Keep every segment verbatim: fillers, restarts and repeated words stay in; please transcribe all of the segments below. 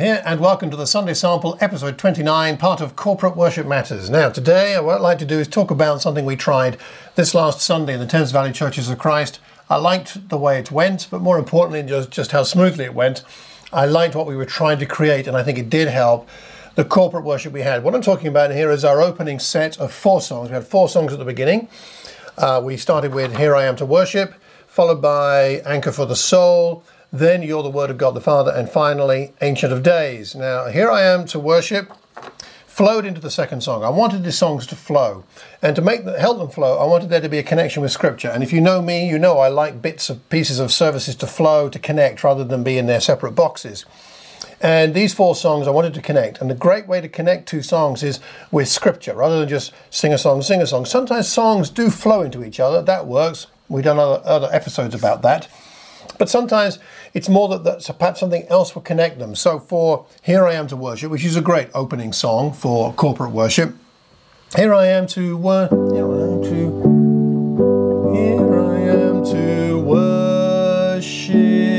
here, and welcome to the Sunday Sample, episode twenty-nine, part of Corporate Worship Matters. Now, today, what I'd like to do is talk about something we tried this last Sunday in the Thames Valley Churches of Christ. I liked the way it went, but more importantly, just, just how smoothly it went. I liked what we were trying to create, and I think it did help the corporate worship we had. What I'm talking about here is our opening set of four songs. We had four songs at the beginning. Uh, we started with Here I Am to Worship, followed by Anchor for the Soul, then You're the Word of God the Father, and finally Ancient of Days. Now, Here I Am to Worship flowed into the second song. I wanted the songs to flow, and to make the, help them flow, I wanted there to be a connection with Scripture. And if you know me, you know I like bits of pieces of services to flow, to connect, rather than be in their separate boxes. And these four songs I wanted to connect, and the great way to connect two songs is with Scripture, rather than just sing a song, sing a song. Sometimes songs do flow into each other. That works. We've done other, other episodes about that. But sometimes it's more that, that so perhaps something else will connect them. So for Here I Am to Worship, which is a great opening song for corporate worship, Here I am to worship, here I am to, here I am to worship.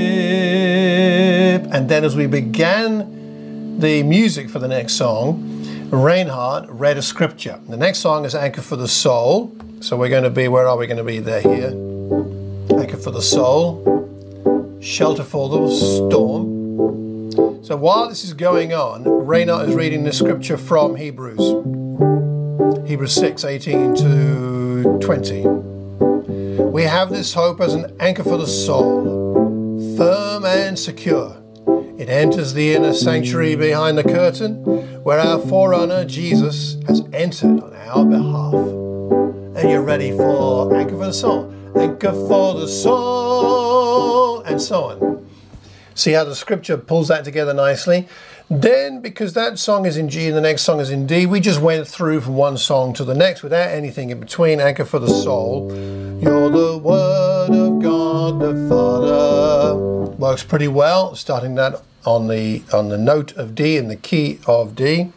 And then as we began the music for the next song, Reinhard read a scripture. The next song is Anchor for the Soul. So we're going to be, where are we going to be there here? Anchor for the Soul. Shelter for the storm. So while this is going on, Reinhard is reading the scripture from Hebrews. Hebrews six, eighteen to twenty. We have this hope as an anchor for the soul, firm and secure. It enters the inner sanctuary behind the curtain, where our forerunner, Jesus, has entered on our behalf. And you're ready for Anchor for the Soul. Anchor for the soul, and so on. See how the scripture pulls that together nicely? Then, because that song is in G and the next song is in D, we just went through from one song to the next without anything in between. Anchor for the soul. You're the Word of God the Father. Works pretty well, starting that on the on the note of D in the key of D.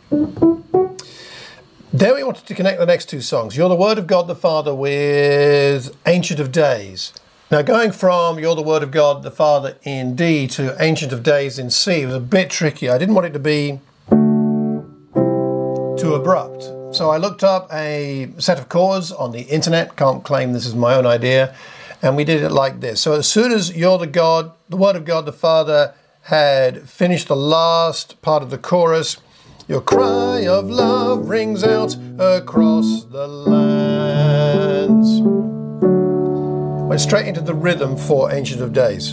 Then we wanted to connect the next two songs. You're the Word of God the Father with Ancient of Days. Now going from You're the Word of God the Father in D to Ancient of Days in C was a bit tricky. I didn't want it to be too abrupt. So I looked up a set of chords on the internet. Can't claim this is my own idea. And we did it like this. So as soon as You're the God, the Word of God the Father had finished the last part of the chorus, your cry of love rings out across the lands. Went straight into the rhythm for Ancient of Days.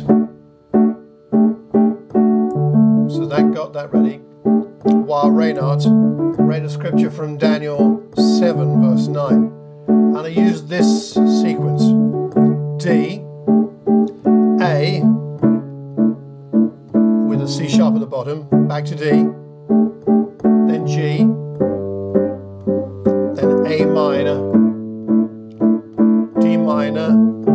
So that got that ready. While Reinhard read a scripture from Daniel seven verse nine. And I used this sequence. D, A, with a C sharp at the bottom, back to D. Then G, then A minor, D minor,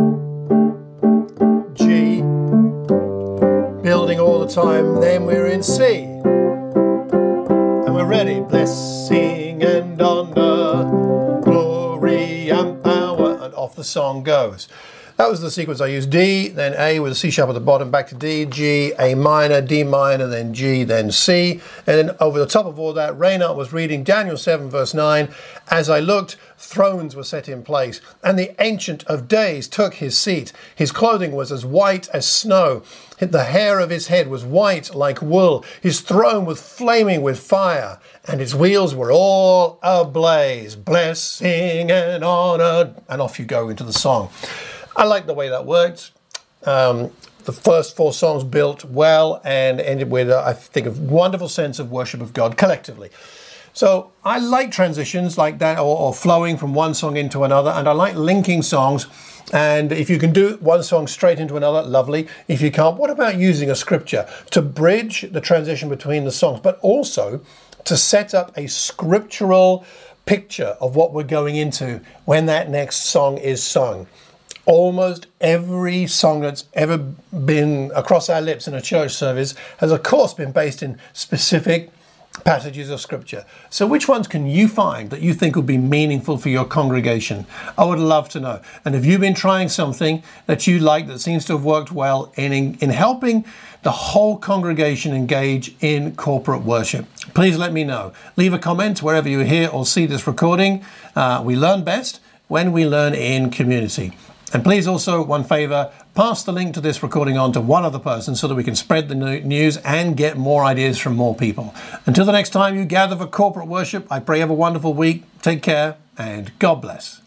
G, building all the time, then we're in C, and we're ready. Blessing and honor, glory and power, and off the song goes. That was the sequence I used. D, then A with a C sharp at the bottom, back to D, G, A minor, D minor, then G, then C. And then over the top of all that, Reinhard was reading Daniel seven verse nine. As I looked, thrones were set in place, and the Ancient of Days took his seat. His clothing was as white as snow. The hair of his head was white like wool. His throne was flaming with fire, and his wheels were all ablaze. Blessing and honor. And off you go into the song. I like the way that worked. Um, the first four songs built well and ended with, uh, I think, a wonderful sense of worship of God collectively. So I like transitions like that, or, or flowing from one song into another, and I like linking songs. And if you can do one song straight into another, lovely. If you can't, what about using a scripture to bridge the transition between the songs, but also to set up a scriptural picture of what we're going into when that next song is sung? Almost every song that's ever been across our lips in a church service has, of course, been based in specific passages of scripture. So which ones can you find that you think would be meaningful for your congregation? I would love to know. And if you've been trying something that you like that seems to have worked well in, in, in helping the whole congregation engage in corporate worship, please let me know. Leave a comment wherever you hear or see this recording. Uh, we learn best when we learn in community. And please also, one favor, pass the link to this recording on to one other person so that we can spread the news and get more ideas from more people. Until the next time you gather for corporate worship, I pray you have a wonderful week. Take care and God bless.